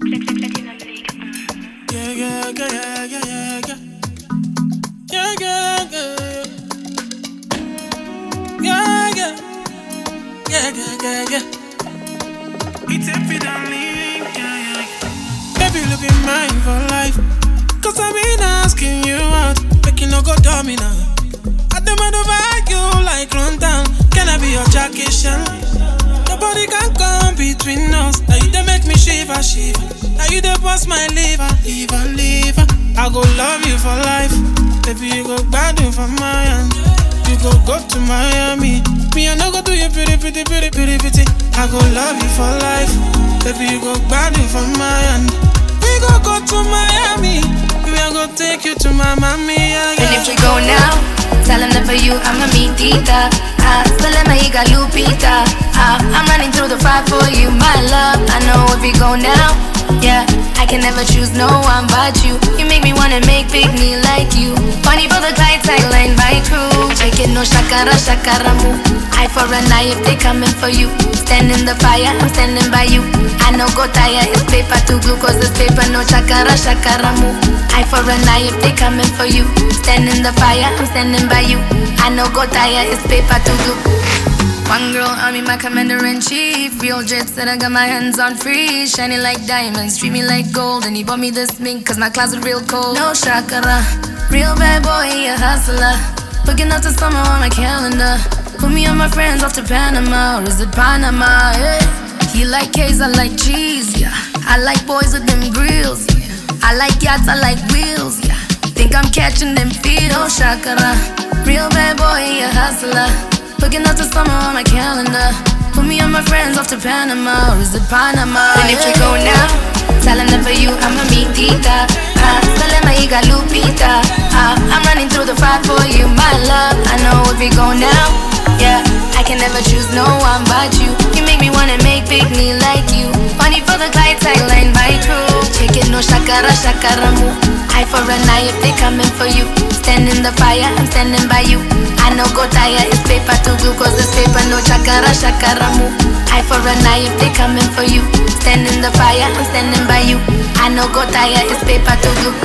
Yeah, yeah, yeah, yeah, yeah, yeah. Yeah, yeah, yeah. Yeah, yeah. Yeah, yeah, yeah, yeah. It's every darling, yeah, yeah. Baby, look in mine for life. Cause I've been asking you out. Make you no go tell me now. I demand over you like run down. Can I be your Jackie Chan? Nobody can come between us. Now you they make me shiver, shiver. Now you they bust my liver, liver, liver. I go love you for life. Baby, you go bad for my hand. You go to Miami. Me, I no go do you pretty, pretty, pretty, pretty, pretty. I go love you for life. Baby, you go bad for my hand. We go to Miami. We are gonna take you to my mommy. Yeah, yeah. And if we go now, tell him that for you I'm a meat eater. Salema higa Lupita. I'm running through the fire for you, my love. I know if we go now, yeah, I can never choose no one but you. You make me wanna make big me like you. Funny for the tight line by crew. Take it no shakara, shakara move. Eye for an eye if they coming for you. Stand in the fire, I'm standing by you. I know go tire, it's paper to glue. Cause it's paper, no shakara, shakara move. Eye for an eye if they coming for you. Stand in the fire, I'm standing by you. I know go tire, it's paper to glue. One girl, I'm in my commander-in-chief. Real jets that I got my hands on free. Shining like diamonds, treat me like gold. And he bought me this mink cause my closet real cold. No shakara, real bad boy, a hustler. Looking out to summer on my calendar. Put me and my friends off to Panama, or is it Panama, yeah. He like K's, I like cheese, yeah. I like boys with them grills, yeah. I like yachts, I like wheels, yeah. Think I'm catching them feet, oh shakara. Real bad boy, a hustler. Looking out to summer on my calendar. Put me and my friends off to Panama, or is it Panama? And if we go now, tell him that for you I'm a meat eater. Salema higa Lupita. I'm running through the fire for you, my love. I know if we go now, yeah, I can never choose no one but you. You make me wanna make big me like you. Funny for the tight line by crew. Take it no shakara, shakara move. Eye for an eye if they coming for you. Stand in the fire, I'm standing by you. I know go tire, it's paper to glue. Cause it's paper, no shakara, shakara move. Eye for an eye if they coming for you. Stand in the fire, I'm standing by you. I know go tire, it's paper to glue.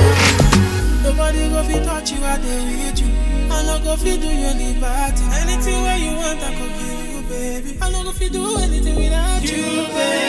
Nobody go fit touch you, I dey with you. I no go fit do you any party. Anything where you want, I go give you, baby. I no go fit do anything without you, baby.